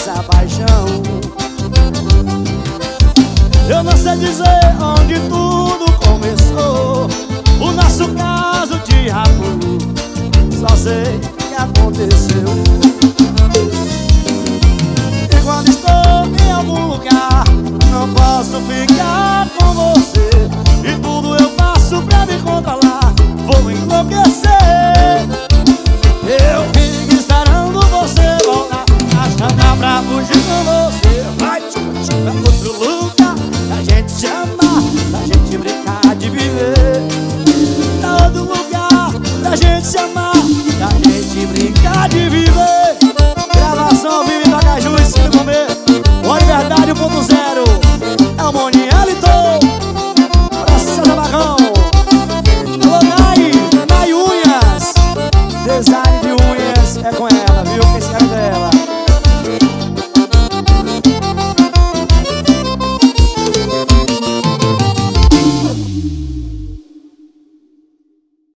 essa paixão. Eu não sei dizer onde tudo começou, o nosso caso de amor, só sei que aconteceu. E quando estou em algum lugar, não posso ficar com você, e tudo eu faço pra me controlar, vou enlouquecer. Eu fico esperando você voltar, achando pra fugir com você. Vai pra outro lugar, pra gente se amar, pra gente brincar de viver. Pra outro lugar, pra gente se amar, pra gente brincar de viver. Gravação ao vivo em Pacaju, em Cine Comer, o Liberdade 1.0. É o Monielito, Praça da Barrão. Alô, Nai Unhas, design de unhas é com ela, viu? Quem escreve dela.